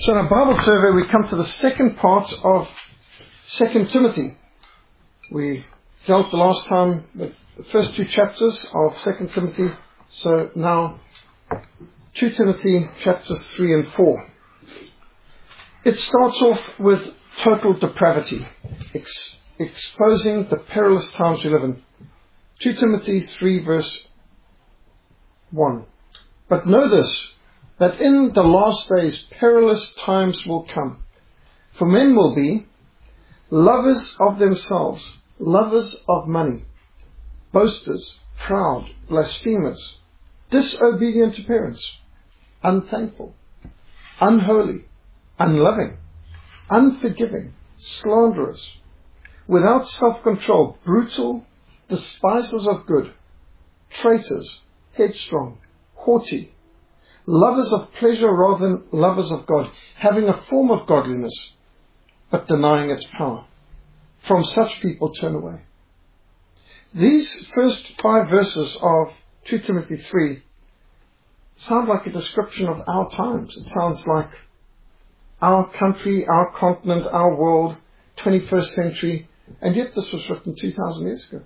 So in our Bible survey, we come to the second part of 2 Timothy. We dealt the last time with the first two chapters of 2 Timothy. So now 2 Timothy chapters 3 and 4. It starts off with total depravity, exposing the perilous times we live in. 2 Timothy 3 verse 1. But know this, that in the last days perilous times will come. For men will be lovers of themselves, lovers of money, boasters, proud, blasphemers, disobedient to parents, unthankful, unholy, unloving, unforgiving, slanderers, without self-control, brutal, despisers of good, traitors, headstrong, haughty, lovers of pleasure rather than lovers of God, having a form of godliness, but denying its power. From such people turn away. These first 5 verses of 2 Timothy 3 sound like a description of our times. It sounds like our country, our continent, our world, 21st century, and yet this was written 2,000 years ago.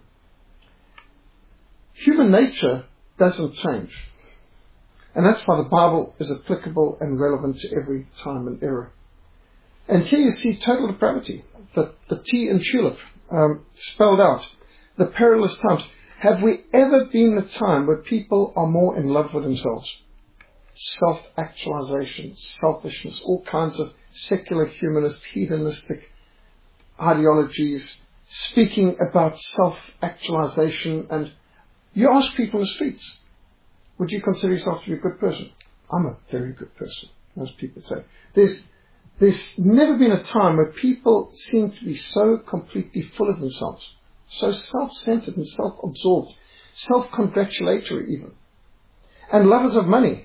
Human nature doesn't change. And that's why the Bible is applicable and relevant to every time and era. And here you see total depravity, the T in tulip spelled out, the perilous times. Have we ever been in a time where people are more in love with themselves? Self-actualization, selfishness, all kinds of secular, humanist, hedonistic ideologies speaking about self-actualization. And you ask people in the streets, would you consider yourself to be a good person? I'm a very good person, most people say. There's never been a time where people seem to be so completely full of themselves, so self-centered and self-absorbed, self-congratulatory even. And lovers of money.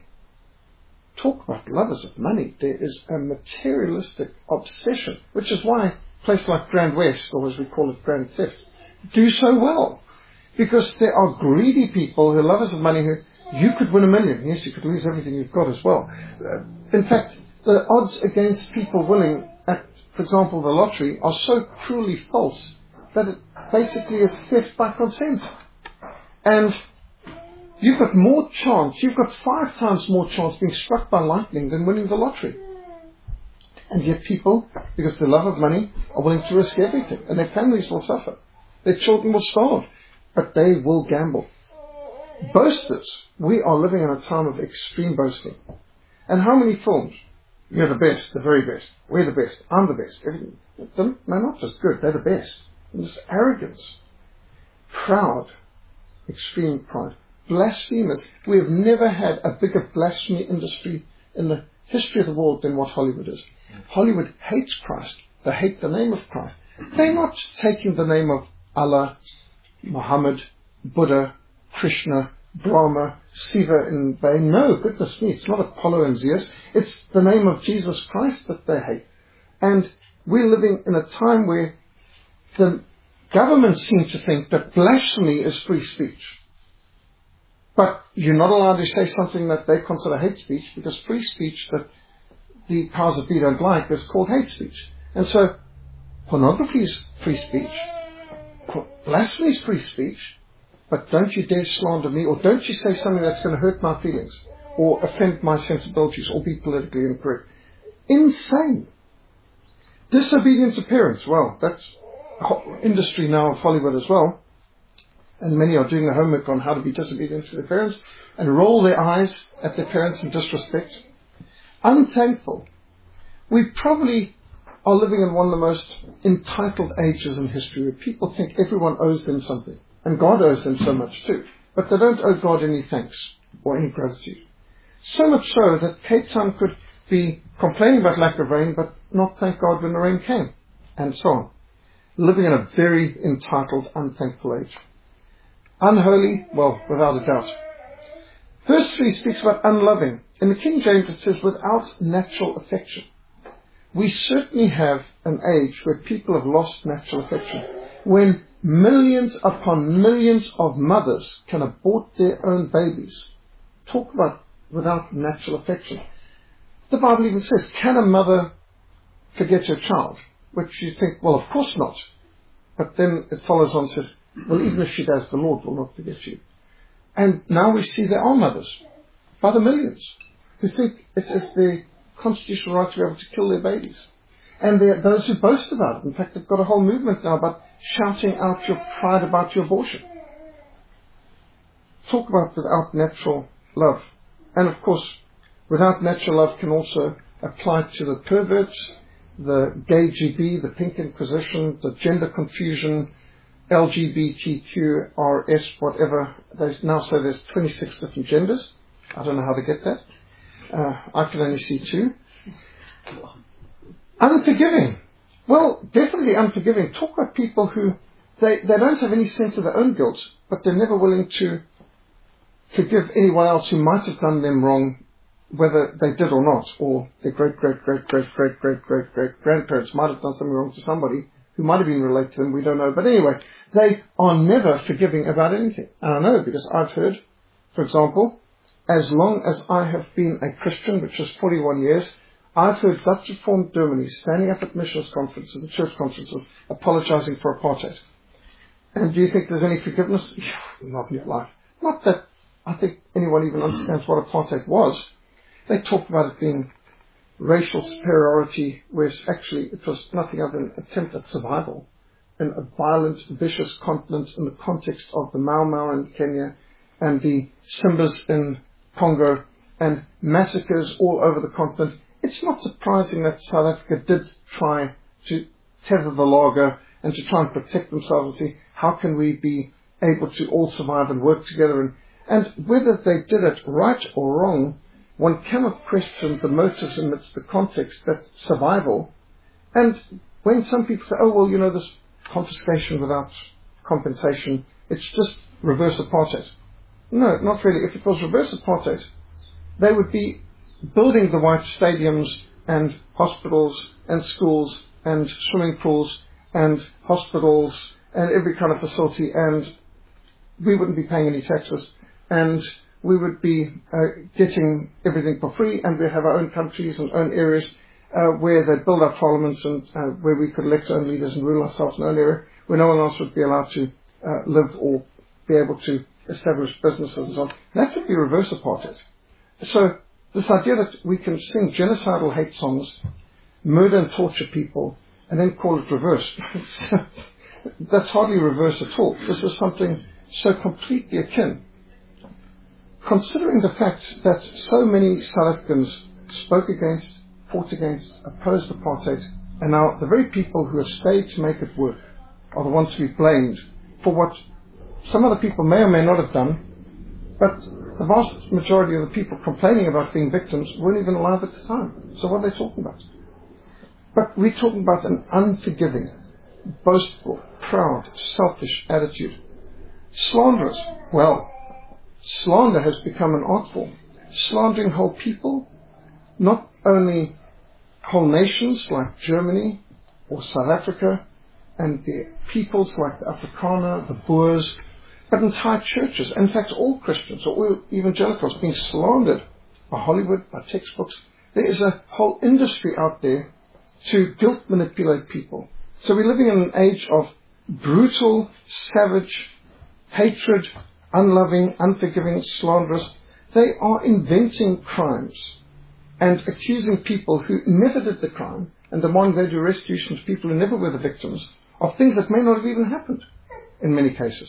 Talk about lovers of money. There is a materialistic obsession, which is why places like Grand West, or as we call it, Grand Theft, do so well. Because there are greedy people who are lovers of money who you could win $1 million. Yes, you could lose everything you've got as well. In fact, the odds against people winning at, for example, the lottery are so cruelly false that it basically is theft by consent. And you've got more chance, you've got 5 times more chance being struck by lightning than winning the lottery. And yet people, because of the love of money, are willing to risk everything. And their families will suffer. Their children will starve. But they will gamble. Boasters. We are living in a time of extreme boasting. And how many films? You're the best, the very best. We're the best. I'm the best. Everything. They're not just good, they're the best. And this arrogance. Proud. Extreme pride. Blasphemers. We have never had a bigger blasphemy industry in the history of the world than what Hollywood is. Hollywood hates Christ. They hate the name of Christ. They're not taking the name of Allah, Muhammad, Buddha, Krishna, Brahma, Shiva in vain. No, goodness me, it's not Apollo and Zeus. It's the name of Jesus Christ that they hate. And we're living in a time where the government seems to think that blasphemy is free speech. But you're not allowed to say something that they consider hate speech, because free speech that the powers that be don't like is called hate speech. And so pornography is free speech. Blasphemy is free speech, but don't you dare slander me, or don't you say something that's going to hurt my feelings, or offend my sensibilities, or be politically incorrect. Insane. Disobedience to parents. Well, that's industry now of Hollywood as well. And many are doing the homework on how to be disobedient to their parents and roll their eyes at their parents in disrespect. Unthankful. We probably are living in one of the most entitled ages in history, where people think everyone owes them something. And God owes them so much too. But they don't owe God any thanks or any gratitude. So much so that Cape Town could be complaining about lack of rain, but not thank God when the rain came. And so on. Living in a very entitled, unthankful age. Unholy, well, without a doubt. Verse 3 speaks about unloving. In the King James it says, without natural affection. We certainly have an age where people have lost natural affection. When millions upon millions of mothers can abort their own babies. Talk about without natural affection. The Bible even says, can a mother forget her child? Which you think, well, of course not. But then it follows on and says, well, even if she does, the Lord will not forget you. And now we see there are mothers, by the millions, who think it is their constitutional right to be able to kill their babies. And there are those who boast about it. In fact, they've got a whole movement now about shouting out your pride about your abortion. Talk about without natural love. And of course, without natural love can also apply to the perverts, the gay GB, the pink inquisition, the gender confusion, LGBTQRS, whatever. They now say there's 26 different genders. I don't know how to get that. I can only see 2. Unforgiving. Well, definitely unforgiving. Talk about people who, they don't have any sense of their own guilt, but they're never willing to forgive anyone else who might have done them wrong, whether they did or not, or their great-great-great-great-great-great-great-grandparents might have done something wrong to somebody who might have been related to them, we don't know. But anyway, they are never forgiving about anything. And I know because I've heard, for example, as long as I have been a Christian, which is 41 years, I've heard Dutch Reformed Germany standing up at missions conferences and church conferences apologizing for apartheid. And do you think there's any forgiveness? Not in your life. Not that I think anyone even understands what apartheid was. They talk about it being racial superiority, whereas actually it was nothing other than an attempt at survival in a violent, vicious continent in the context of the Mau Mau in Kenya and the Simbas in Congo and massacres all over the continent. It's not surprising that South Africa did try to tether the lager and to try and protect themselves and see how can we be able to all survive and work together. And whether they did it right or wrong, one cannot question the motives amidst the context, that survival. And when some people say, oh, well, you know, this confiscation without compensation, it's just reverse apartheid. No, not really. If it was reverse apartheid, they would be building the white stadiums and hospitals and schools and swimming pools and hospitals and every kind of facility, and we wouldn't be paying any taxes, and we would be getting everything for free, and we'd have our own countries and own areas where they'd build our parliaments and where we could elect our own leaders and rule ourselves in our own area, where no one else would be allowed to live or be able to establish businesses and so on. That would be reverse apartheid. So this idea that we can sing genocidal hate songs, murder and torture people, and then call it reverse, that's hardly reverse at all. This is something so completely akin. Considering the fact that so many South Africans spoke against, fought against, opposed apartheid, and now the very people who have stayed to make it work are the ones to be blamed for what some other people may or may not have done, but the vast majority of the people complaining about being victims weren't even alive at the time. So what are they talking about? But we're talking about an unforgiving, boastful, proud, selfish attitude. Slanderous. Well, slander has become an art form. Slandering whole people, not only whole nations like Germany or South Africa, and the peoples like the Afrikaner, the Boers, but entire churches, in fact all Christians or all evangelicals being slandered by Hollywood, by textbooks. There is a whole industry out there to guilt manipulate people. So we're living in an age of brutal, savage, hatred, unloving, unforgiving, slanderous. They are inventing crimes and accusing people who never did the crime and demanding they do restitution to people who never were the victims of things that may not have even happened in many cases.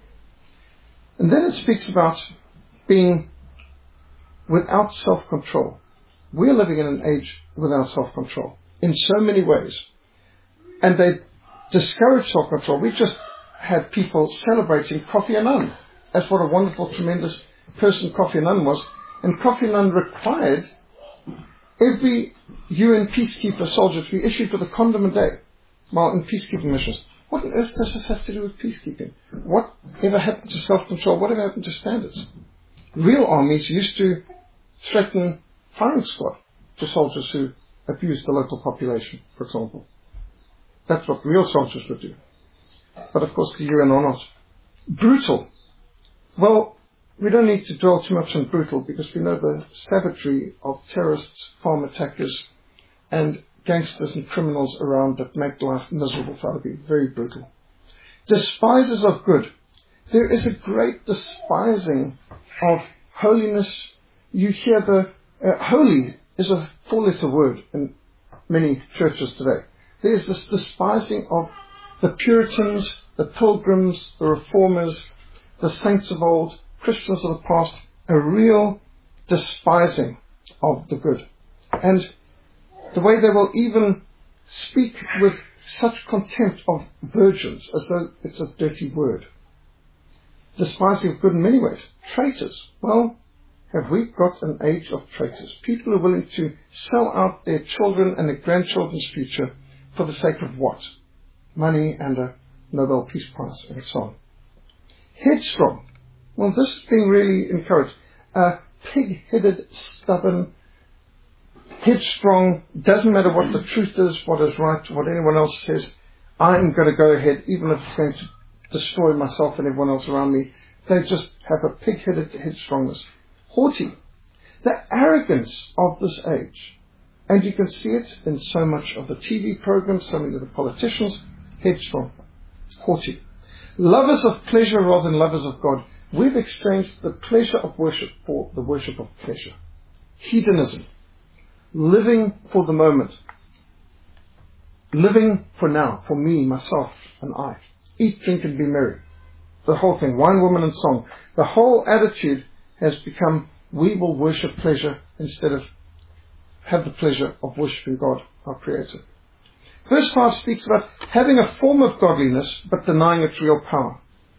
And then it speaks about being without self-control. We're living in an age without self-control in so many ways. And they discourage self-control. We just had people celebrating Kofi Annan as what a wonderful, tremendous person Kofi Annan was. And Kofi Annan required every UN peacekeeper soldier to be issued with a condom a day while in peacekeeping missions. What on earth does this have to do with peacekeeping? Whatever happened to self-control? Whatever happened to standards? Real armies used to threaten firing squad to soldiers who abused the local population, for example. That's what real soldiers would do. But of course the UN are not. Brutal. Well, we don't need to dwell too much on brutal, because we know the savagery of terrorists, farm attackers, and gangsters and criminals around that make life miserable for other people. Very brutal. Despisers of good. There is a great despising of holiness. You hear the holy is a 4-letter word in many churches today. There is this despising of the Puritans, the Pilgrims, the Reformers, the saints of old, Christians of the past, a real despising of the good. And the way they will even speak with such contempt of virgins as though it's a dirty word. Despising of good in many ways. Traitors. Well, have we got an age of traitors? People who are willing to sell out their children and their grandchildren's future for the sake of what? Money and a Nobel Peace Prize and so on. Headstrong. Well, this is being really encouraged. Pig-headed, stubborn, headstrong, doesn't matter what the truth is, what is right, what anyone else says, I'm going to go ahead, even if it's going to destroy myself and everyone else around me. They just have a pig-headed headstrongness. Haughty. The arrogance of this age. And you can see it in so much of the TV programs, so many of the politicians. Headstrong. Haughty. Lovers of pleasure rather than lovers of God. We've exchanged the pleasure of worship for the worship of pleasure. Hedonism. Living for the moment. Living for now, for me, myself, and I. Eat, drink, and be merry. The whole thing. Wine, woman, and song. The whole attitude has become, we will worship pleasure instead of have the pleasure of worshipping God, our Creator. Verse 5 speaks about having a form of godliness, but denying its real power.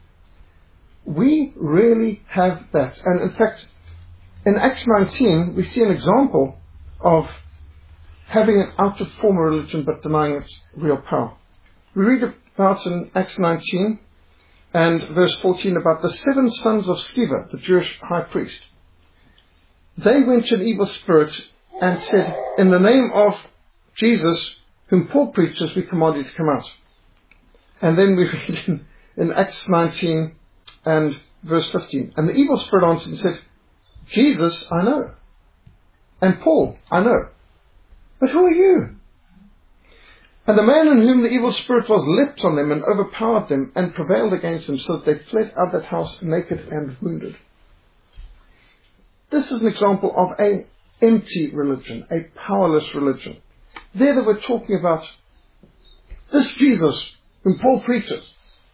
We really have that. And in fact, in Acts 19, we see an example of having an outward form of religion, but denying its real power. We read about in Acts 19 and verse 14 about the 7 sons of Sceva, the Jewish high priest. They went to an evil spirit and said, in the name of Jesus, whom Paul preaches, we command you to come out. And then we read in Acts 19 and verse 15. And the evil spirit answered and said, Jesus, I know. And Paul, I know. But who are you? And the man in whom the evil spirit was leapt on them and overpowered them and prevailed against them, so that they fled out of that house naked and wounded. This is an example of an empty religion, a powerless religion. There they were talking about this Jesus whom Paul preaches.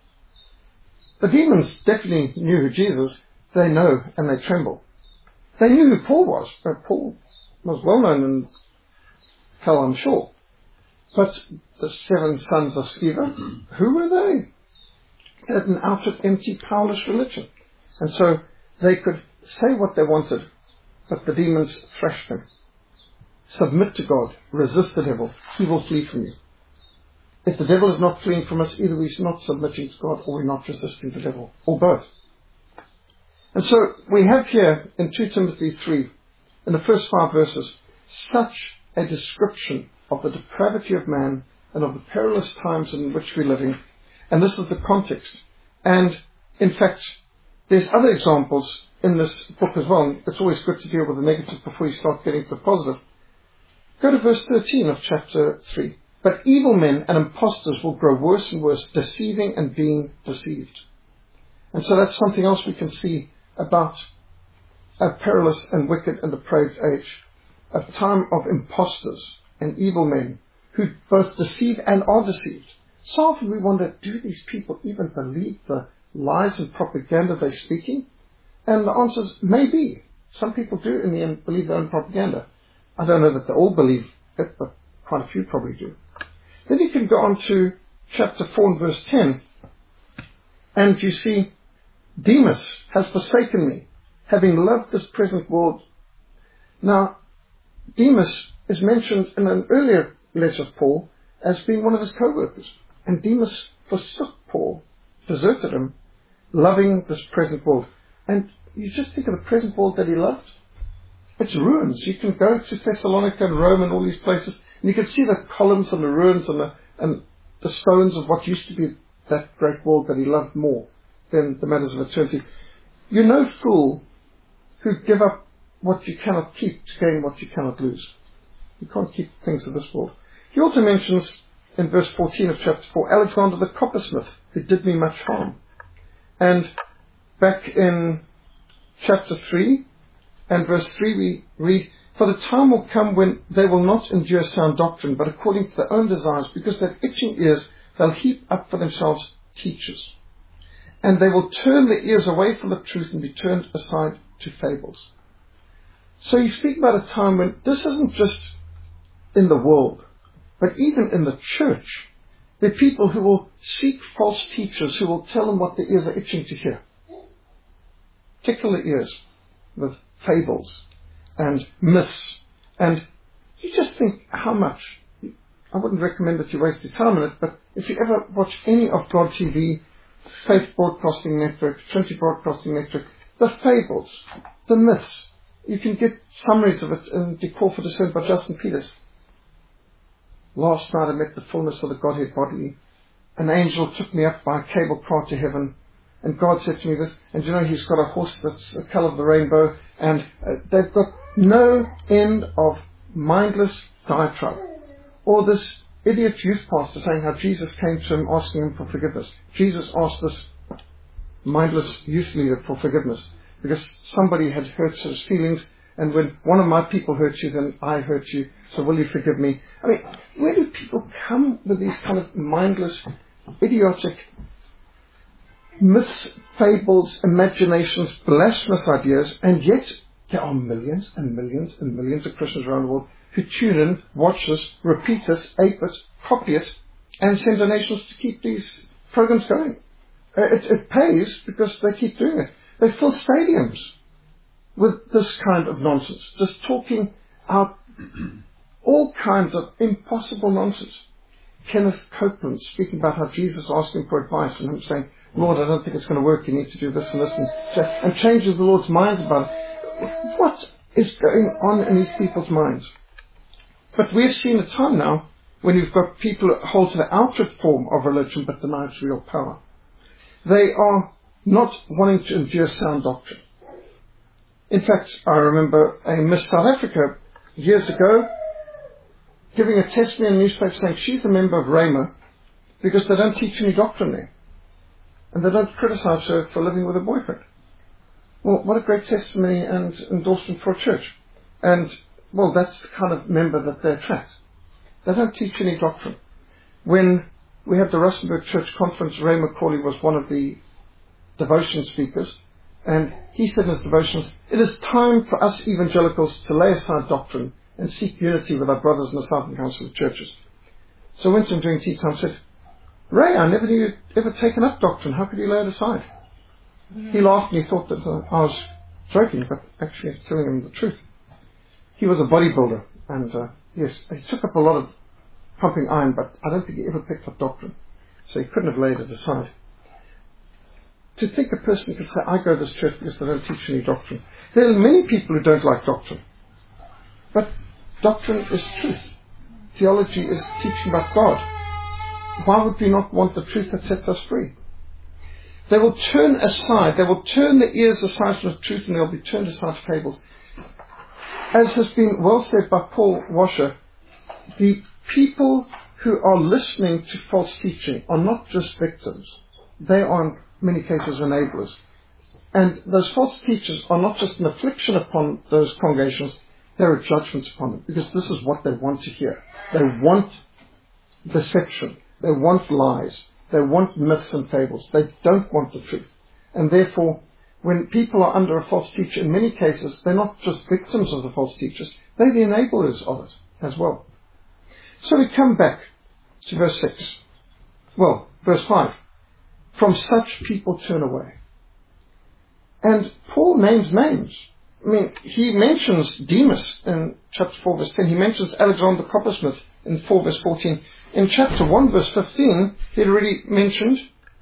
The demons definitely knew who Jesus. They know and they tremble. They knew who Paul was. Paul was well known in hell, I'm sure. But the 7 sons of Sceva, who were they? They had an outward, empty, powerless religion. And so they could say what they wanted, but the demons thrashed them. Submit to God, resist the devil, he will flee from you. If the devil is not fleeing from us, either we're not submitting to God or we're not resisting the devil, or both. And so we have here in 2 Timothy 3, in the first 5 verses, such a description of the depravity of man and of the perilous times in which we're living. And this is the context. And in fact, there's other examples in this book as well. It's always good to deal with the negative before you start getting to the positive. Go to verse 13 of chapter 3. But evil men and impostors will grow worse and worse, deceiving and being deceived. And so that's something else we can see about a perilous and wicked and depraved age. A time of impostors and evil men who both deceive and are deceived. So often we wonder, do these people even believe the lies and propaganda they're speaking? And the answer is maybe. Some people do in the end believe their own propaganda. I don't know that they all believe it, but quite a few probably do. Then you can go on to chapter 4 and verse 10. And you see, Demas has forsaken me, having loved this present world. Now, Demas is mentioned in an earlier letter of Paul as being one of his co-workers. And Demas forsook Paul, deserted him, loving this present world. And you just think of the present world that he loved. It's ruins. You can go to Thessalonica and Rome and all these places, and you can see the columns and the ruins and the stones of what used to be that great world that he loved more than the matters of eternity. You're no fool who give up what you cannot keep to gain what you cannot lose. You can't keep things of this world. He also mentions in verse 14 of chapter 4, Alexander the coppersmith, who did me much harm. And back in chapter 3 and verse 3 we read, for the time will come when they will not endure sound doctrine, but according to their own desires, because they have itching ears, they'll heap up for themselves teachers. And they will turn their ears away from the truth and be turned aside to fables. So you speak about a time when this isn't just in the world, but even in the church, there are people who will seek false teachers who will tell them what their ears are itching to hear. Tickle their ears with fables and myths. And you just think how much. I wouldn't recommend that you waste your time on it, but if you ever watch any of God TV, Faith Broadcasting Network, Trinity Broadcasting Network, the fables, the myths, you can get summaries of it in The Call for Discernment by Justin Peters. Last night I met the fullness of the Godhead bodily. An angel took me up by a cable car to heaven, and God said to me this, and you know, he's got a horse that's the colour of the rainbow, and they've got no end of mindless diatribe. Or this idiot youth pastor saying how Jesus came to him asking him for forgiveness. Jesus asked this mindless youth leader for forgiveness because somebody had hurt his feelings, and when one of my people hurt you, then I hurt you, so will you forgive me? I mean, where do people come with these kind of mindless, idiotic myths, fables, imaginations, blasphemous ideas, and yet there are millions and millions and millions of Christians around the world who tune in, watch this, repeat it, ape it, copy it, and send donations to keep these programs going. It pays because they keep doing it. They fill stadiums with this kind of nonsense, just talking out all kinds of impossible nonsense. Kenneth Copeland speaking about how Jesus asked him for advice, and him saying, Lord, I don't think it's going to work, you need to do this and this, and changes the Lord's minds about it. What is going on in these people's minds? But we've seen a time now when you've got people who hold to the outer form of religion but deny its real power. They are not wanting to endure sound doctrine. In fact, I remember a Miss South Africa years ago giving a testimony in a newspaper saying she's a member of Rhema because they don't teach any doctrine there. And they don't criticize her for living with a boyfriend. Well, what a great testimony and endorsement for a church. And, well, that's the kind of member that they attract. They don't teach any doctrine. When we had the Rustenburg Church Conference, Ray McCauley was one of the devotion speakers, and he said in his devotions, it is time for us evangelicals to lay aside doctrine and seek unity with our brothers in the Southern Council of Churches. So I went to him during tea time and said, Ray, I never knew you'd ever taken up doctrine. How could you lay it aside? He laughed and he thought that I was joking, but actually I was telling him the truth. He was a bodybuilder, and yes, he took up a lot of pumping iron, but I don't think he ever picked up doctrine. So he couldn't have laid it aside. To think a person could say, I go to this church because they don't teach any doctrine. There are many people who don't like doctrine. But doctrine is truth. Theology is teaching about God. Why would we not want the truth that sets us free? They will turn aside, they will turn their ears aside from the truth, and they'll be turned aside to fables. As has been well said by Paul Washer, the people who are listening to false teaching are not just victims. They are in many cases enablers. And those false teachers are not just an affliction upon those congregations, they're a judgment upon them, because this is what they want to hear. They want deception. They want lies. They want myths and fables. They don't want the truth. And therefore, when people are under a false teacher, in many cases, they're not just victims of the false teachers, they're the enablers of it as well. So we come back to verse 6. Well, verse 5. From such people turn away. And Paul names names. I mean, he mentions Demas in chapter 4, verse 10. He mentions Alexander the coppersmith in 4, verse 14. In chapter 1, verse 15, he had already mentioned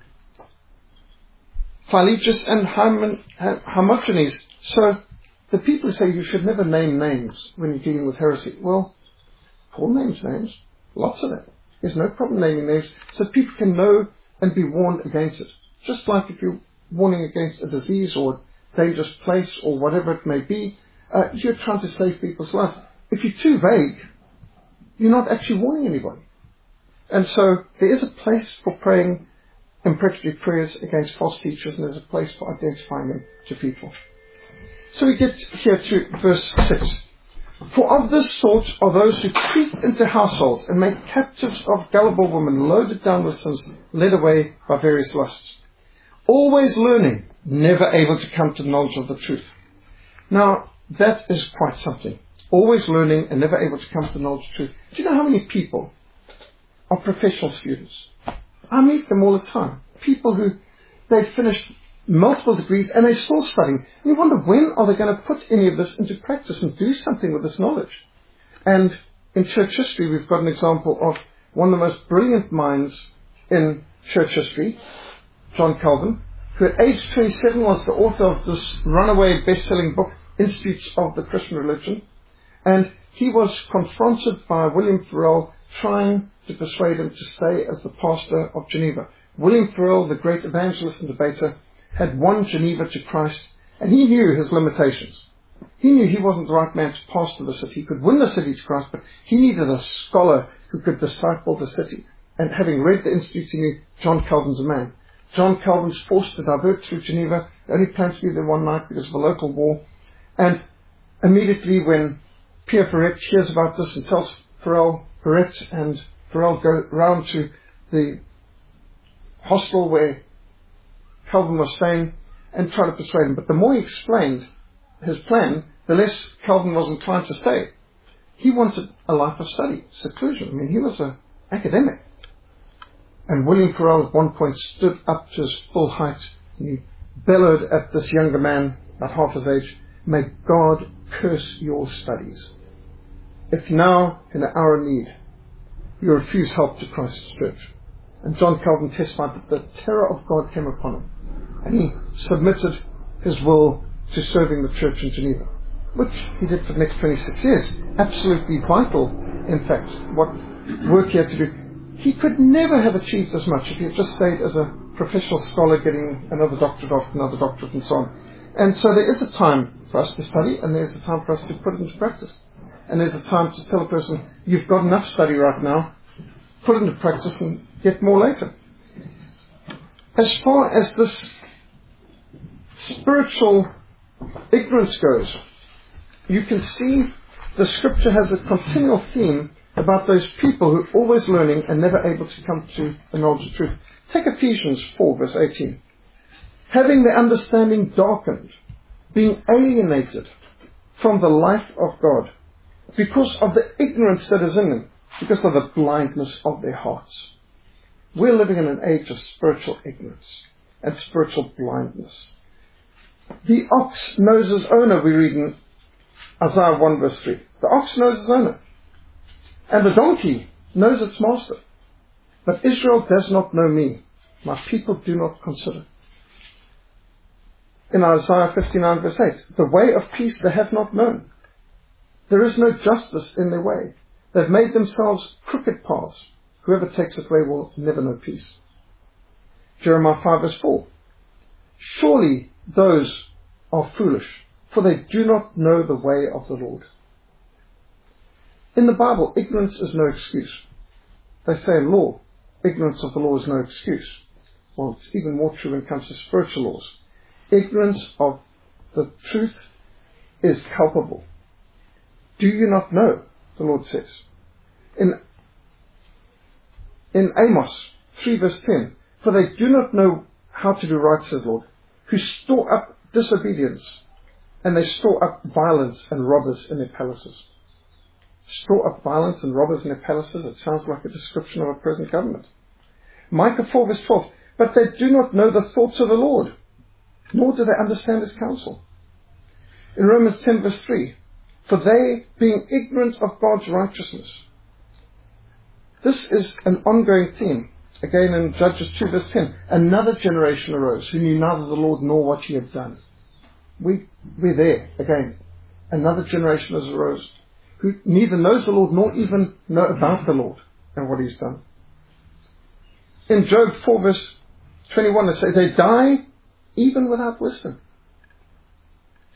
Philologus and Hermogenes. So the people say you should never name names when you're dealing with heresy. Well, Paul names names. Lots of them. There's no problem naming names so people can know and be warned against it. Just like if you're warning against a disease or dangerous place or whatever it may be. You're trying to save people's lives. If you're too vague, you're not actually warning anybody. And so there is a place for praying imprecatory prayers against false teachers, and there's a place for identifying them to people. So we get here to verse 6. For of this sort are those who creep into households and make captives of gullible women, loaded down with sins, led away by various lusts. Always learning, never able to come to the knowledge of the truth. Now, that is quite something. Always learning and never able to come to the knowledge of the truth. Do you know how many people are professional students? I meet them all the time. People who, they've finished multiple degrees and they're still studying. And you wonder, when are they going to put any of this into practice and do something with this knowledge? And in church history, we've got an example of one of the most brilliant minds in church history, John Calvin, who at age 27 was the author of this runaway best-selling book, Institutes of the Christian Religion. And he was confronted by William Farel trying to persuade him to stay as the pastor of Geneva. William Farel, the great evangelist and debater, had won Geneva to Christ, and he knew his limitations. He knew he wasn't the right man to pastor the city. He could win the city to Christ, but he needed a scholar who could disciple the city. And having read the Institutes, he knew John Calvin's a man. John Calvin's forced to divert through Geneva, only planned to be there one night because of a local war. And immediately when Pierre Ferret hears about this and tells Farel, Ferret and Farel go round to the hostel where Calvin was staying and try to persuade him. But the more he explained his plan, the less Calvin was inclined to stay. He wanted a life of study, seclusion. I mean, he was an academic. And William Farel at one point stood up to his full height and he bellowed at this younger man, about half his age, "May God curse your studies. If now, in an hour of need, you refuse help to Christ's church." And John Calvin testified that the terror of God came upon him. And he submitted his will to serving the church in Geneva, which he did for the next 26 years. Absolutely vital, in fact, what work he had to do. He could never have achieved as much if he had just stayed as a professional scholar getting another doctorate after another doctorate and so on. And so there is a time for us to study, and there's a time for us to put it into practice. And there's a time to tell a person, you've got enough study right now, put it into practice and get more later. As far as this spiritual ignorance goes, you can see the scripture has a continual theme about those people who are always learning and never able to come to the knowledge of truth. Take Ephesians 4 verse 18. Having their understanding darkened, being alienated from the life of God, because of the ignorance that is in them, because of the blindness of their hearts. We're living in an age of spiritual ignorance and spiritual blindness. The ox knows his owner, we read in Isaiah 1 verse 3. The ox knows his owner. And the donkey knows its master. But Israel does not know me. My people do not consider. In Isaiah 59 verse 8, the way of peace they have not known. There is no justice in their way. They've made themselves crooked paths. Whoever takes it away will never know peace. Jeremiah 5 verse 4. Surely those are foolish, for they do not know the way of the Lord. In the Bible, ignorance is no excuse. They say in law, ignorance of the law is no excuse. Well, it's even more true when it comes to spiritual laws. Ignorance of the truth is culpable. Do you not know, the Lord says. In Amos 3 verse 10, for they do not know how to do right, says the Lord, who store up disobedience, and they store up violence and robbers in their palaces. Store up violence and robbers in their palaces, it sounds like a description of a present government. Micah 4 verse 12, but they do not know the thoughts of the Lord, nor do they understand his counsel. In Romans 10 verse 3, for they, being ignorant of God's righteousness. This is an ongoing theme. Again in Judges 2 verse 10, another generation arose who knew neither the Lord nor what he had done. We're there again. Another generation has arose who neither knows the Lord nor even know about the Lord and what he's done. In Job 4 verse 21 they say they die even without wisdom.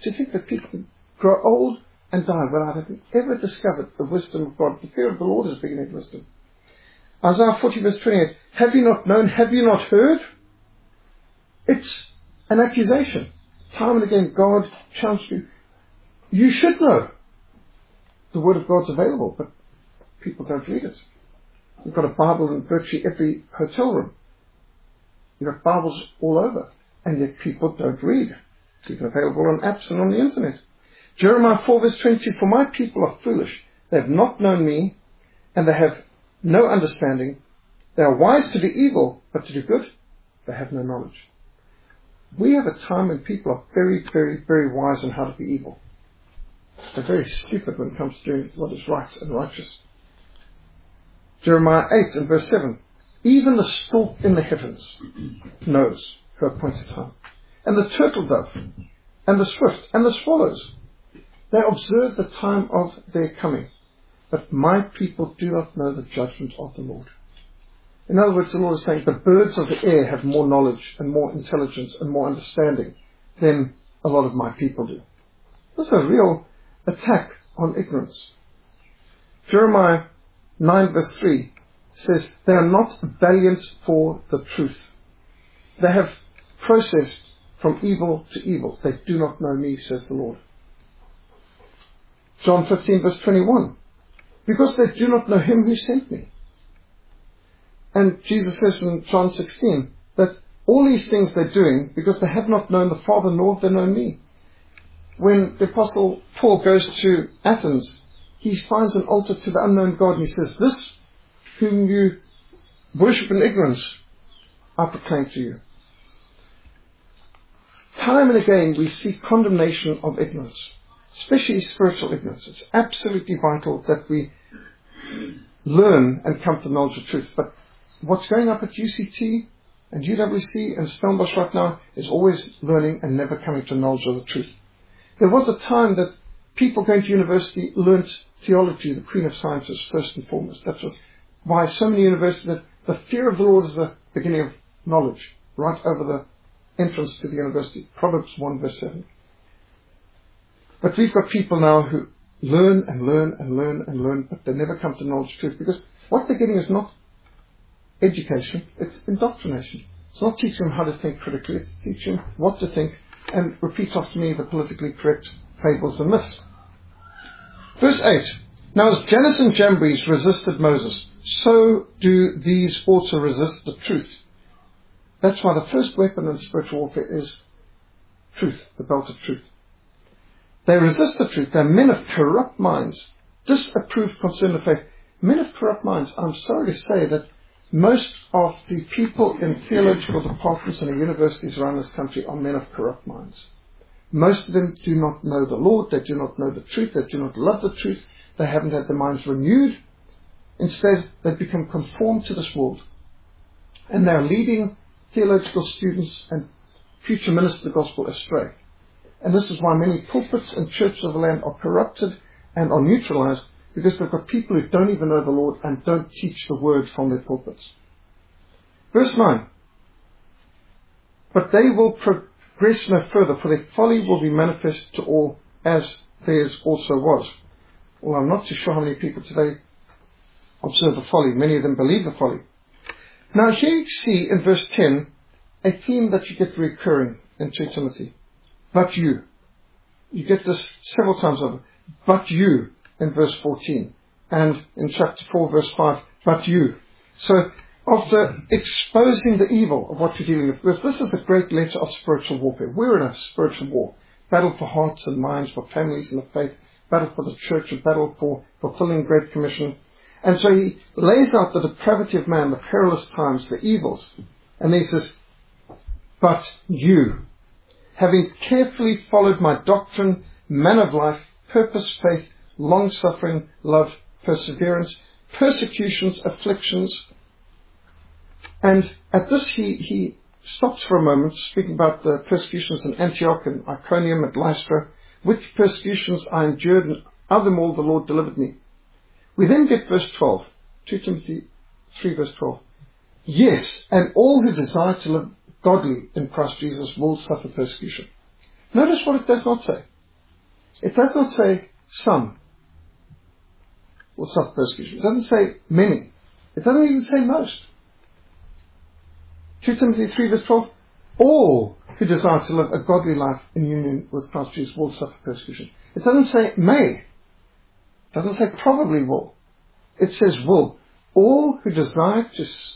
to think that people can grow old and die without having ever discovered the wisdom of God. The fear of the Lord is beginning of wisdom. Isaiah 40 verse 28, have you not known, have you not heard? It's an accusation. Time and again, God challenges you. You should know. The Word of God's available, but people don't read it. You've got a Bible in virtually every hotel room. You've got Bibles all over, and yet people don't read. It's even available on apps and on the internet. Jeremiah 4 verse 20, for my people are foolish. They have not known me, and they have no understanding. They are wise to do evil, but to do good, they have no knowledge. We have a time when people are very, very, very wise in how to be evil. They're very stupid when it comes to doing what is right and righteous. Jeremiah 8 and verse 7. Even the stork in the heavens knows her appointed time. And the turtle dove, and the swift, and the swallows, they observe the time of their coming. But my people do not know the judgment of the Lord. In other words, the Lord is saying the birds of the air have more knowledge and more intelligence and more understanding than a lot of my people do. This is a real attack on ignorance. Jeremiah 9 verse 3 says, they are not valiant for the truth. They have processed from evil to evil. They do not know me, says the Lord. John 15 verse 21, because they do not know him who sent me. And Jesus says in John 16 that all these things they're doing because they have not known the Father nor have they known me. When the Apostle Paul goes to Athens, he finds an altar to the unknown God and he says, this whom you worship in ignorance, I proclaim to you. Time and again we see condemnation of ignorance, especially spiritual ignorance. It's absolutely vital that we learn and come to knowledge of truth. But what's going up at UCT and UWC and Stellenbosch right now is always learning and never coming to knowledge of the truth. There was a time that people going to university learnt theology, the queen of sciences, first and foremost. That was why so many universities, that the fear of the Lord is the beginning of knowledge, right over the entrance to the university. Proverbs 1 verse 7. But we've got people now who learn and learn and learn and learn, but they never come to knowledge of truth, because what they're getting is not education, it's indoctrination. It's not teaching them how to think critically, it's teaching them what to think, and repeat after me the politically correct fables and myths. Verse 8. Now as Jannes and Jambres resisted Moses, so do these also resist the truth. That's why the first weapon in spiritual warfare is truth, the belt of truth. They resist the truth. They're men of corrupt minds, disapproved concerning the faith. Men of corrupt minds. I'm sorry to say that most of the people in theological departments in the universities around this country are men of corrupt minds. Most of them do not know the Lord. They do not know the truth. They do not love the truth. They haven't had their minds renewed. Instead, they've become conformed to this world. And they're leading theological students and future ministers of the gospel astray. And this is why many pulpits and churches of the land are corrupted and are neutralized, because they've got people who don't even know the Lord and don't teach the word from their pulpits. Verse 9. But they will progress no further, for their folly will be manifest to all, as theirs also was. Well, I'm not too sure how many people today observe the folly. Many of them believe the folly. Now here you see in verse 10 a theme that you get recurring in 2 Timothy. But you. You get this several times over. But you in verse 14. And in chapter 4 verse 5. But you. So after exposing the evil of what you're dealing with, because this is a great letter of spiritual warfare. We're in a spiritual war. Battle for hearts and minds, for families and the faith. Battle for the church, a battle for fulfilling Great Commission. And so he lays out the depravity of man, the perilous times, the evils. And he says, but you, having carefully followed my doctrine, manner of life, purpose, faith, long-suffering, love, perseverance, persecutions, afflictions. And at this he stops for a moment, speaking about the persecutions in Antioch and Iconium and Lystra, which persecutions I endured, and out of them all the Lord delivered me. We then get verse 12, 2 Timothy 3 verse 12. Yes, and all who desire to live godly in Christ Jesus will suffer persecution. Notice what it does not say. It does not say some will suffer persecution. It doesn't say many. It doesn't even say most. 2 Timothy 3 verse 12, all who desire to live a godly life in union with Christ Jesus will suffer persecution. It doesn't say may. It doesn't say probably will. It says will. All who desire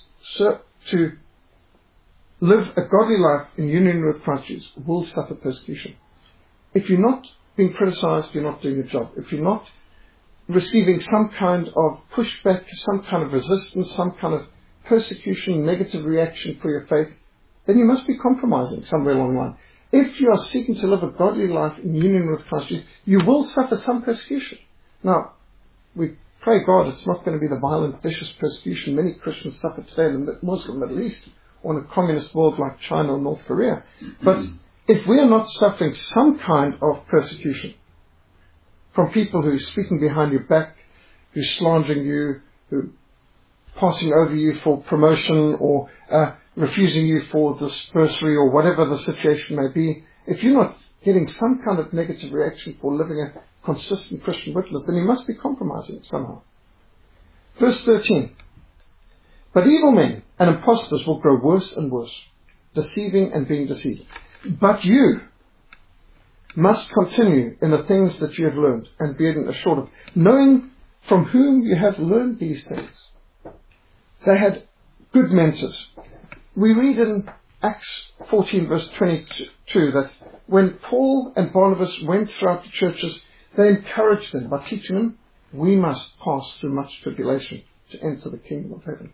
to live a godly life in union with Christ Jesus will suffer persecution. If you're not being criticized, you're not doing your job. If you're not receiving some kind of pushback, some kind of resistance, some kind of persecution, negative reaction for your faith, then you must be compromising somewhere along the line. If you are seeking to live a godly life in union with Christ Jesus, you will suffer some persecution. Now, we pray God it's not going to be the violent, vicious persecution many Christians suffer today in the Muslim Middle East or in a communist world like China or North Korea. But if we are not suffering some kind of persecution from people who are speaking behind your back, who are slandering you, who are passing over you for promotion or refusing you for this bursary or whatever the situation may be, if you're not getting some kind of negative reaction for living a consistent Christian witness, then you must be compromising somehow. Verse 13. But evil men and impostors will grow worse and worse, deceiving and being deceived. But you must continue in the things that you have learned and be assured of, knowing from whom you have learned these things. They had good mentors. We read in Acts 14 verse 22 that when Paul and Barnabas went throughout the churches, they encouraged them by teaching them, we must pass through much tribulation to enter the kingdom of heaven.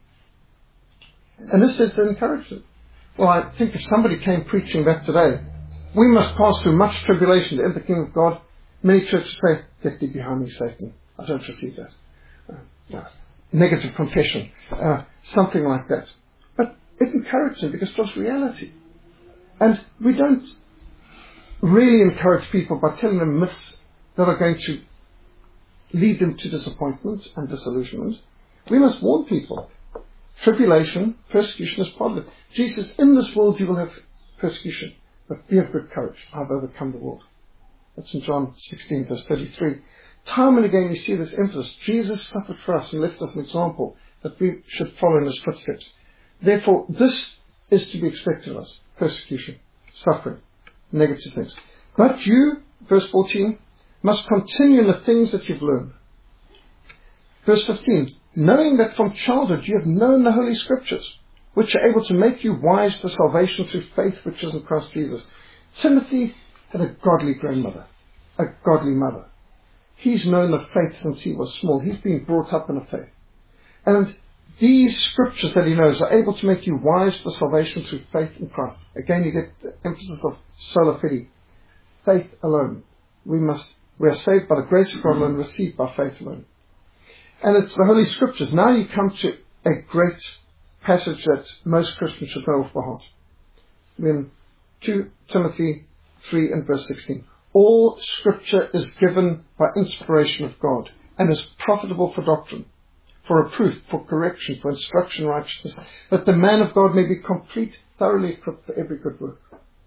And this says to encourage them. Well, I think if somebody came preaching that today, we must pass through much tribulation to enter the kingdom of God, many churches say, get thee behind me, Satan. I don't receive that. Negative confession, something like that. But it encouraged them because it was reality. And we don't really encourage people by telling them myths that are going to lead them to disappointment and disillusionment. We must warn people. Tribulation, persecution is part of it. Jesus, in this world you will have persecution, but be of good courage. I've overcome the world. That's in John 16 verse 33. Time and again you see this emphasis. Jesus suffered for us and left us an example that we should follow in his footsteps. Therefore, this is to be expected of us. Persecution, suffering, negative things. But you, verse 14, must continue in the things that you've learned. Verse 15, knowing that from childhood you have known the Holy Scriptures, which are able to make you wise for salvation through faith which is in Christ Jesus. Timothy had a godly grandmother, a godly mother. He's known the faith since he was small. He's been brought up in the faith. And these scriptures that he knows are able to make you wise for salvation through faith in Christ. Again, you get the emphasis of sola fide. Faith alone. We are saved by the grace of God alone, received by faith alone. And it's the Holy Scriptures. Now you come to a great passage that most Christians should know off by heart. In 2 Timothy 3 and verse 16. All Scripture is given by inspiration of God and is profitable for doctrine, for reproof, for correction, for instruction in righteousness, that the man of God may be complete, thoroughly equipped for every good work.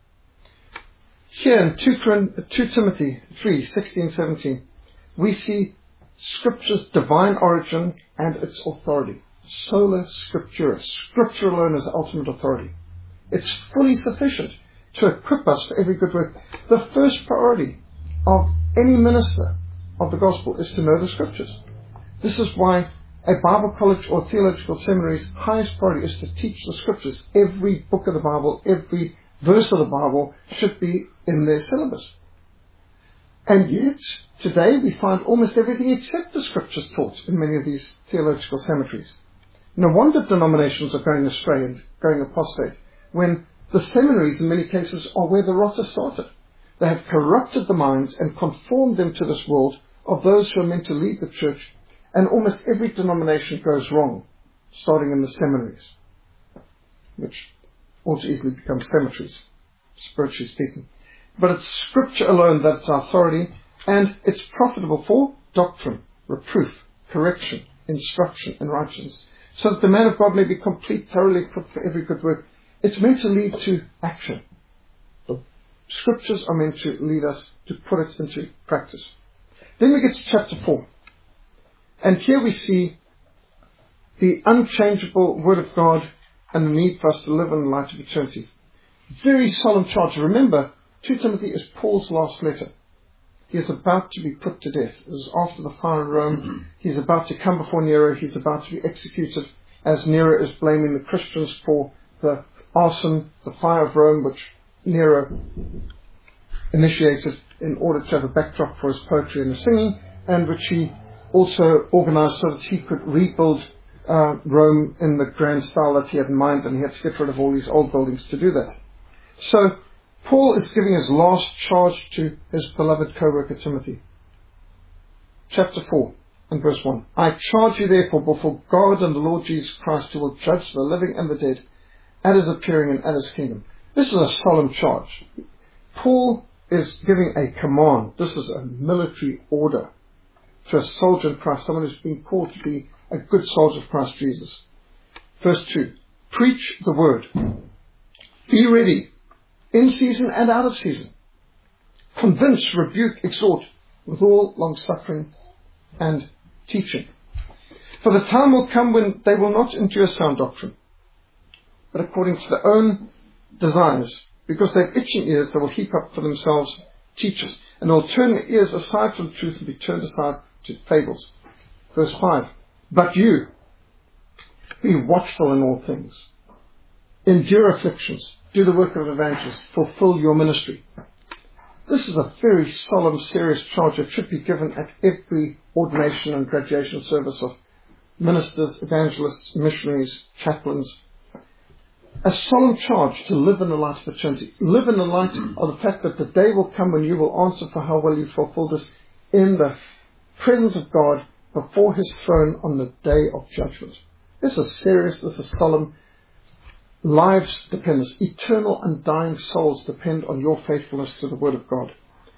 Here in 2 Timothy 3, 16, 17, we see Scripture's divine origin and its authority. Sola Scriptura. Scripture alone is ultimate authority. It's fully sufficient to equip us for every good work. The first priority of any minister of the gospel is to know the Scriptures. This is why a Bible college or theological seminary's highest priority is to teach the Scriptures. Every book of the Bible, every verse of the Bible should be in their syllabus. And yet, today we find almost everything except the Scriptures taught in many of these theological seminaries. No wonder denominations are going astray and going apostate, when the seminaries in many cases are where the rot has started. They have corrupted the minds and conformed them to this world of those who are meant to lead the church, and almost every denomination goes wrong, starting in the seminaries, which ought to easily become cemeteries, spiritually speaking. But it's Scripture alone that's our authority, and it's profitable for doctrine, reproof, correction, instruction in righteousness, so that the man of God may be complete, thoroughly equipped for every good work. It's meant to lead to action. The Scriptures are meant to lead us to put it into practice. Then we get to chapter 4. And here we see the unchangeable Word of God and the need for us to live in the light of eternity. Very solemn charge. Remember, 2 Timothy is Paul's last letter. He is about to be put to death. This is after the fire in Rome. He's about to come before Nero. He's about to be executed as Nero is blaming the Christians for the arson, the fire of Rome, which Nero initiated in order to have a backdrop for his poetry and the singing, and which he also organized so that he could rebuild Rome in the grand style that he had in mind, and he had to get rid of all these old buildings to do that. So Paul is giving his last charge to his beloved co-worker Timothy. Chapter 4 and verse 1. I charge you therefore before God and the Lord Jesus Christ, who will judge the living and the dead at his appearing and at his kingdom. This is a solemn charge. Paul is giving a command. This is a military order to a soldier in Christ, someone who's been called to be a good soldier of Christ Jesus. Verse 2. Preach the word. Be ready, in season and out of season. Convince, rebuke, exhort, with all long-suffering and teaching. For the time will come when they will not endure sound doctrine, but according to their own desires, because they have itching ears, they will heap up for themselves teachers, and they will turn their ears aside from the truth and be turned aside to fables. Verse 5. But you, be watchful in all things. Endure afflictions. Do the work of evangelists. Fulfill your ministry. This is a very solemn, serious charge that should be given at every ordination and graduation service of ministers, evangelists, missionaries, chaplains. A solemn charge to live in the light of eternity. Live in the light of the fact that the day will come when you will answer for how well you fulfilled this in the presence of God before his throne on the day of judgment. This is serious, this is solemn. Lives depend, eternal undying souls depend on your faithfulness to the Word of God.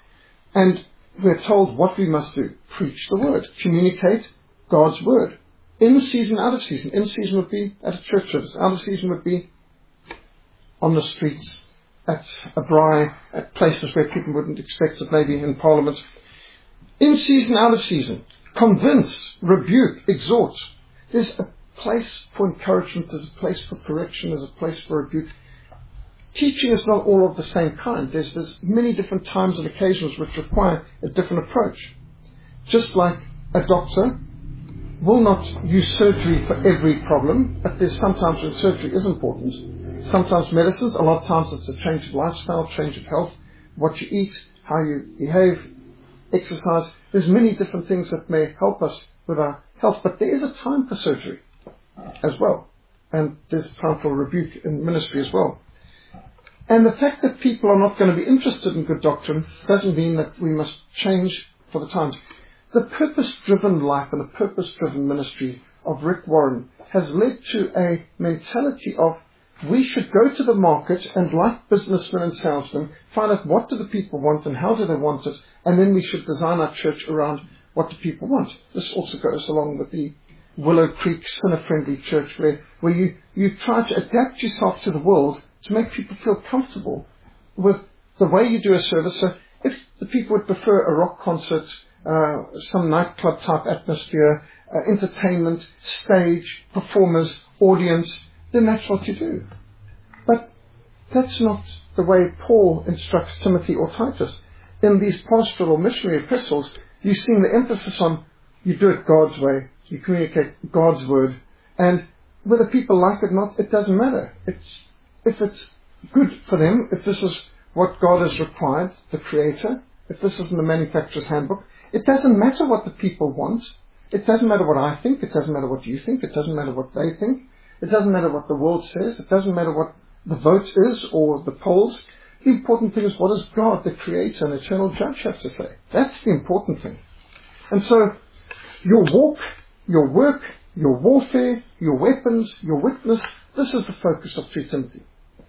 And we're told what we must do. Preach the Word. Communicate God's Word. In season, out of season. In season would be at a church service. Out of season would be on the streets, at a braai, at places where people wouldn't expect it, maybe in Parliament. In season, out of season. Convince, rebuke, exhort. There's a place for encouragement, there's a place for correction, there's a place for rebuke. Teaching is not all of the same kind. There's many different times and occasions which require a different approach. Just like a doctor will not use surgery for every problem, but there's sometimes when surgery is important. Sometimes medicines, a lot of times it's a change of lifestyle, change of health, what you eat, how you behave, exercise. There's many different things that may help us with our health, but there is a time for surgery as well. And there's time for rebuke in ministry as well. And the fact that people are not going to be interested in good doctrine doesn't mean that we must change for the times. The purpose-driven life and the purpose-driven ministry of Rick Warren has led to a mentality of we should go to the market and, like businessmen and salesmen, find out what do the people want and how do they want it, and then we should design our church around what do people want. This also goes along with the Willow Creek sinner-friendly church where you try to adapt yourself to the world to make people feel comfortable with the way you do a service. So if the people would prefer a rock concert, some nightclub type atmosphere, entertainment, stage, performers, audience, then that's what you do. But that's not the way Paul instructs Timothy or Titus. In these pastoral missionary epistles, you've seen the emphasis on you do it God's way, you communicate God's word, and whether people like it or not, it doesn't matter. If it's good for them, if this is what God has required, the Creator, if this is in the manufacturer's handbook, it doesn't matter what the people want. It doesn't matter what I think. It doesn't matter what you think. It doesn't matter what they think. It doesn't matter what the world says. It doesn't matter what the vote is or the polls. The important thing is what does God, the Creator and Eternal Judge, have to say. That's the important thing. And so your walk, your work, your warfare, your weapons, your witness, this is the focus of 3 Timothy.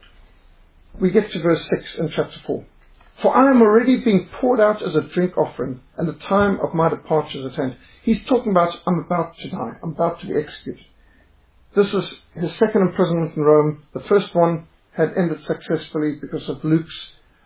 We get to verse 6 in chapter 4. For I am already being poured out as a drink offering, and the time of my departure is at hand. He's talking about, I'm about to die. I'm about to be executed. This is his second imprisonment in Rome. The first one had ended successfully because of Luke's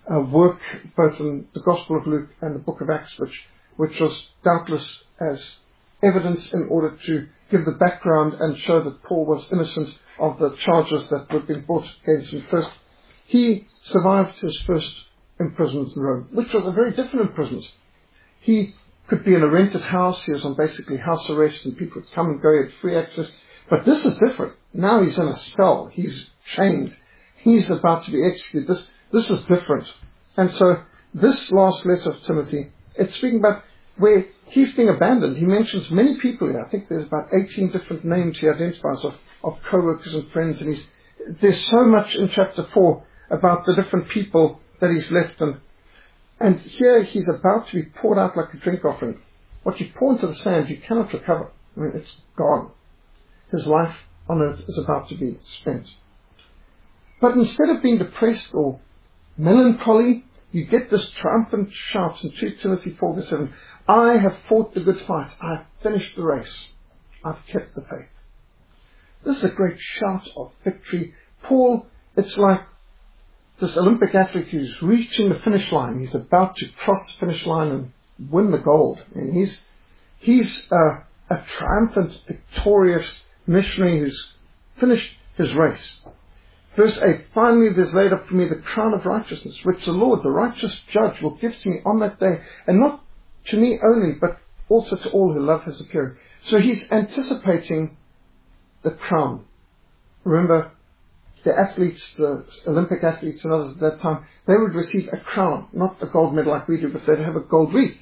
work both in the Gospel of Luke and the book of Acts, which was doubtless as evidence in order to give the background and show that Paul was innocent of the charges that were being brought against him first. He survived his first imprisonment in Rome, which was a very different imprisonment. He could be in a rented house. He was on basically house arrest, and people would come and go. He had free access. But this is different. Now he's in a cell. He's chained. He's about to be executed. This is different. And so this last letter of Timothy, it's speaking about where he's being abandoned. He mentions many people here. I think there's about 18 different names he identifies of co-workers and friends. And there's so much in chapter 4 about the different people that he's left. And here he's about to be poured out like a drink offering. What you pour into the sand, you cannot recover. I mean, it's gone. His life on earth is about to be spent. But instead of being depressed or melancholy, you get this triumphant shout in 2 Timothy 4 verse 7. I have fought the good fight. I have finished the race. I've kept the faith. This is a great shout of victory. Paul, it's like this Olympic athlete who's reaching the finish line. He's about to cross the finish line and win the gold. And he's a triumphant, victorious missionary who's finished his race. Verse 8, finally there's laid up for me the crown of righteousness, which the Lord, the righteous judge, will give to me on that day, and not to me only, but also to all who love his appearing. So he's anticipating the crown. Remember, the athletes, the Olympic athletes and others at that time, they would receive a crown, not a gold medal like we do, but they'd have a gold wreath,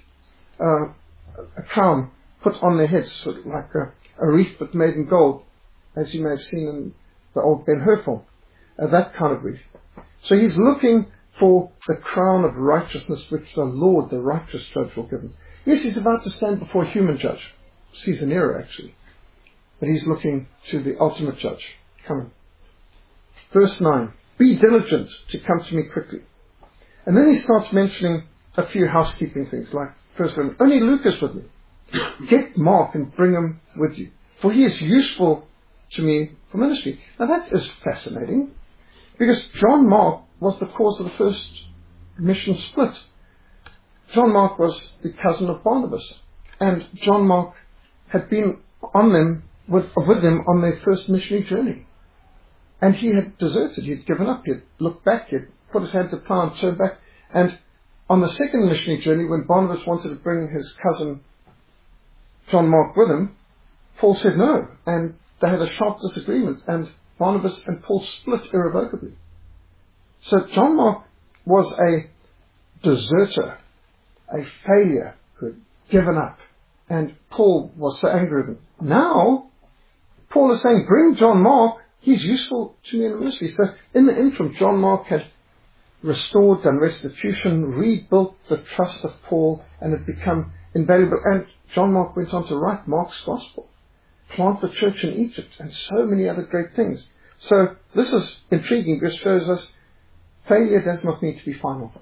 a crown put on their heads, sort of like a wreath but made in gold, as you may have seen in the old Ben Hur film. That kind of wreath. So he's looking for the crown of righteousness which the Lord, the righteous judge, will give him. Yes, he's about to stand before a human judge, Caesar Nero actually, but he's looking to the ultimate judge coming. Verse 9, be diligent to come to me quickly. And then he starts mentioning a few housekeeping things, like first of all, only Luke is with me. Get Mark and bring him with you, for he is useful to me for ministry. Now that is fascinating, because John Mark was the cause of the first mission split. John Mark was the cousin of Barnabas, and John Mark had been with them on their first missionary journey. And he had deserted, he had given up, he had looked back, he had put his hand to plow and turned back. And on the second missionary journey, when Barnabas wanted to bring his cousin John Mark with him, Paul said no, and they had a sharp disagreement, and Barnabas and Paul split irrevocably. So John Mark was a deserter, a failure who had given up, and Paul was so angry with him. Now, Paul is saying, bring John Mark, he's useful to me in the ministry. So in the interim, John Mark had restored, done restitution, rebuilt the trust of Paul, and had become invaluable. And John Mark went on to write Mark's Gospel, plant the church in Egypt, and so many other great things. So this is intriguing because it shows us failure does not need to be final.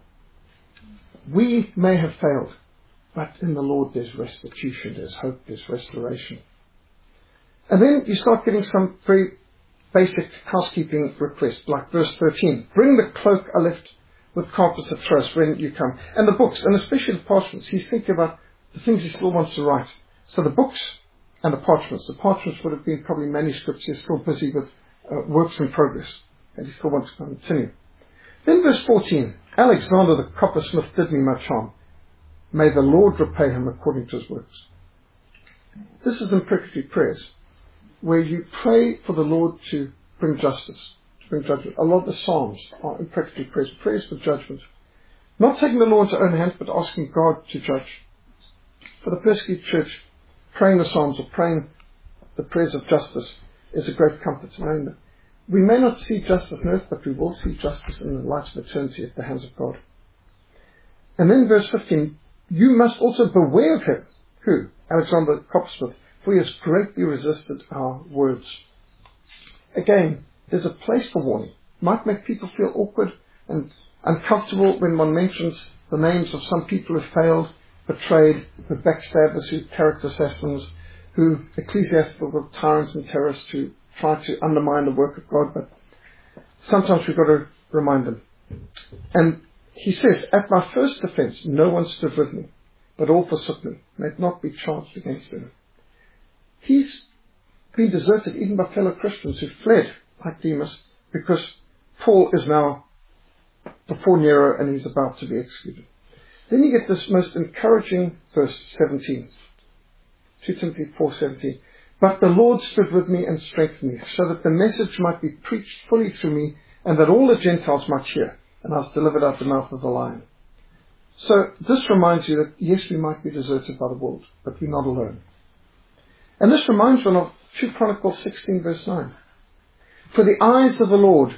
We may have failed, but in the Lord there's restitution, there's hope, there's restoration. And then you start getting some very basic housekeeping requests, like verse 13. Bring the cloak I left with Carpus at Troas when you come. And the books, and especially the parchments. He's thinking about the things he still wants to write. So the books and the parchments. The parchments would have been probably manuscripts. He's still busy with works in progress, and he still wants to continue. Then verse 14. Alexander the coppersmith did me much harm. May the Lord repay him according to his works. This is imprecatory prayers, where you pray for the Lord to bring justice, to bring judgment. A lot of the Psalms are imprecatory prayers, prayers for judgment. Not taking the law into own hands, but asking God to judge. For the persecuted church, praying the Psalms or praying the prayers of justice is a great comfort, knowing that we may not see justice on earth, but we will see justice in the light of eternity at the hands of God. And then verse 15, you must also beware of him. Who? Alexander the coppersmith. For he has greatly resisted our words. Again, there's a place for warning. Might make people feel awkward and uncomfortable when one mentions the names of some people who failed, betrayed, who backstabbers, who character assassins, who ecclesiastical tyrants and terrorists who try to undermine the work of God. But sometimes we've got to remind them. And he says, at my first offence, no one stood with me, but all forsook me. May it not be charged against him. He's been deserted even by fellow Christians who fled like Demas because Paul is now before Nero and he's about to be executed. Then you get this most encouraging verse 17. 2 Timothy 4:17. But the Lord stood with me and strengthened me, so that the message might be preached fully through me, and that all the Gentiles might hear. And I was delivered out the mouth of the lion. So this reminds you that yes, we might be deserted by the world, but we're not alone. And this reminds one of 2 Chronicles 16 verse 9. For the eyes of the Lord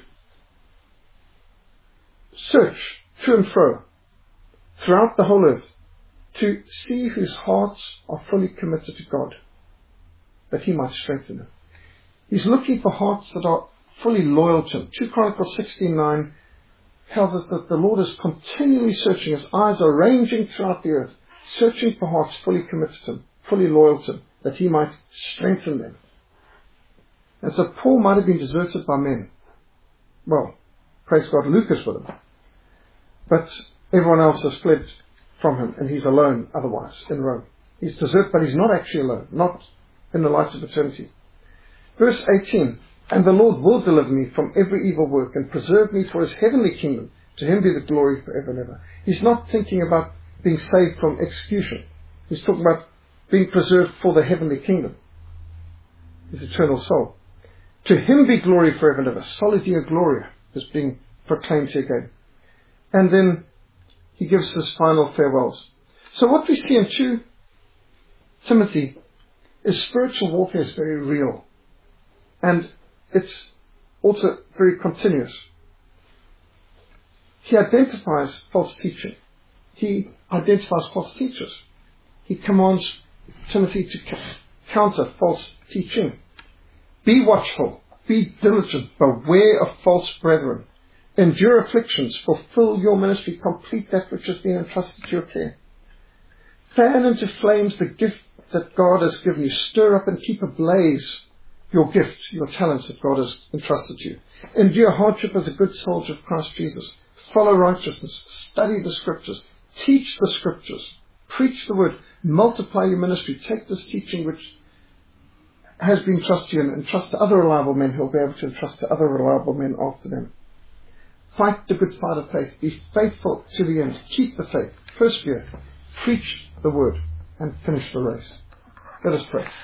search to and fro throughout the whole earth to see whose hearts are fully committed to God, that he might strengthen them. He's looking for hearts that are fully loyal to him. 2 Chronicles 16:9 tells us that the Lord is continually searching. His eyes are ranging throughout the earth, searching for hearts fully committed to him, fully loyal to him, that he might strengthen them. And so Paul might have been deserted by men. Well, praise God, Luke is with him. But everyone else has fled from him, and he's alone otherwise in Rome. He's deserted, but he's not actually alone, not in the light of eternity. Verse 18, and the Lord will deliver me from every evil work and preserve me for his heavenly kingdom. To him be the glory forever and ever. He's not thinking about being saved from execution. He's talking about being preserved for the heavenly kingdom, his eternal soul. To him be glory forever and ever. Soli Deo Gloria is being proclaimed here again. And then he gives his final farewells. So what we see in 2 Timothy is spiritual warfare is very real. And it's also very continuous. He identifies false teaching. He identifies false teachers. He commands Timothy to counter false teaching. Be watchful, be diligent, beware of false brethren. Endure afflictions, fulfill your ministry, complete that which has been entrusted to your care. Fan into flames the gift that God has given you. Stir up and keep ablaze your gift, your talents that God has entrusted to you. Endure hardship as a good soldier of Christ Jesus. Follow righteousness. Study the scriptures. Teach the scriptures. Preach the word. Multiply your ministry. Take this teaching which has been entrusted to you and entrust to other reliable men who will be able to entrust to other reliable men after them. Fight the good fight of faith. Be faithful to the end. Keep the faith. Persevere. Preach the word and finish the race. Let us pray.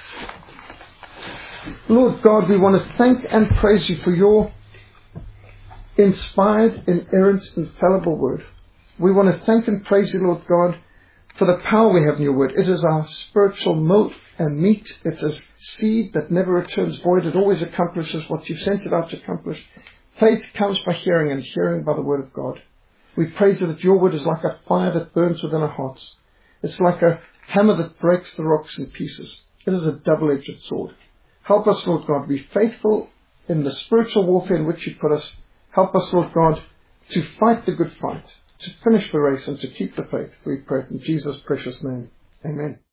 Lord God, we want to thank and praise you for your inspired, inerrant, infallible word. We want to thank and praise you, Lord God, for the power we have in your word. It is our spiritual milk and meat. It is seed that never returns void. It always accomplishes what you've sent it out to accomplish. Faith comes by hearing, and hearing by the word of God. We praise you that your word is like a fire that burns within our hearts. It's like a hammer that breaks the rocks in pieces. It is a double-edged sword. Help us, Lord God, be faithful in the spiritual warfare in which you put us. Help us, Lord God, to fight the good fight, to finish the race, and to keep the faith. We pray in Jesus' precious name. Amen.